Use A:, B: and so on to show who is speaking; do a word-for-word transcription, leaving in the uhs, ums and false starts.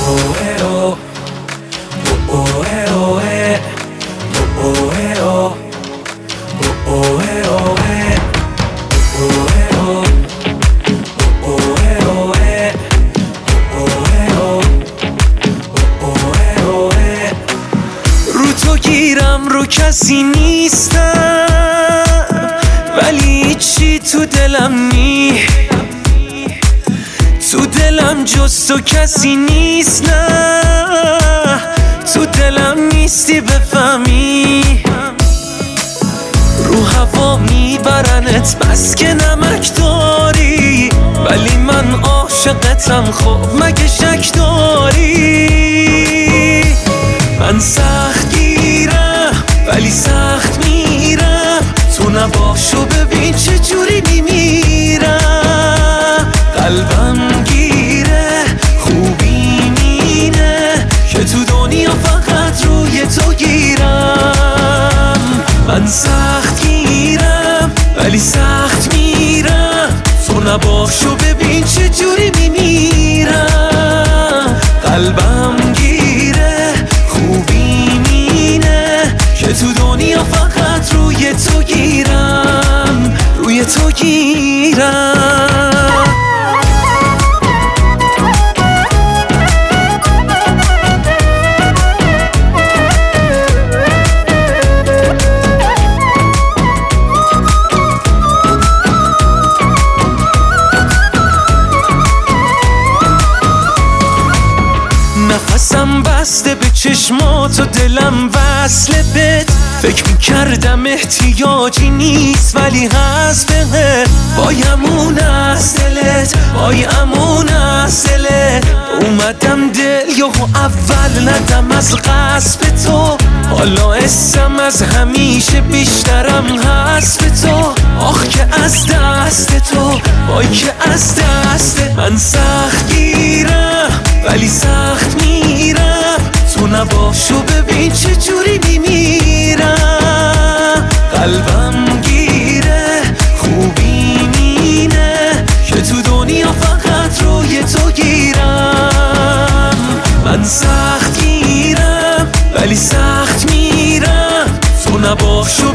A: رو تو گیرم رو کسی نیستم، ولی چی تو دلم نی تو دلم جز تو کسی نیست. نه تو دلم نیستی بفهمی، رو هوا میبرنت بس که نمک داری، ولی من عاشقتم خب مگه شک داری؟ من سخت گیرم ولی سخت میرم، تو نباشو ببین چه جوری میمیرم. قلبم گیره خوبی مینه که تو دنیا فقط روی تو گیرم. من سخت گیرم ولی سخت میرم، تو نباشو ببین چه جوری میمیرم. قلبم گیره خوبی مینه که تو دنیا فقط روی تو گیرم، روی تو گیرم. نفسم بسته به چشمات و دلم وصله بهت، فکر میکردم احتیاجی نیست ولی هست بهت. وای امون از دلت، وای امون از دلت، اومدم دل یهو اول ندم از قصد تو، حالا اسم از همیشه بیشترم هست به تو. آخ که از دست تو، وای که از دست من سخت گیرم ولی سخت میرم، تو نباشو ببین چه جوری میمیرم. قلبم گیره خوبی مینه که تو دنیا فقط روی تو گیرم. من سخت گیرم ولی سخت میرم، تو نباشو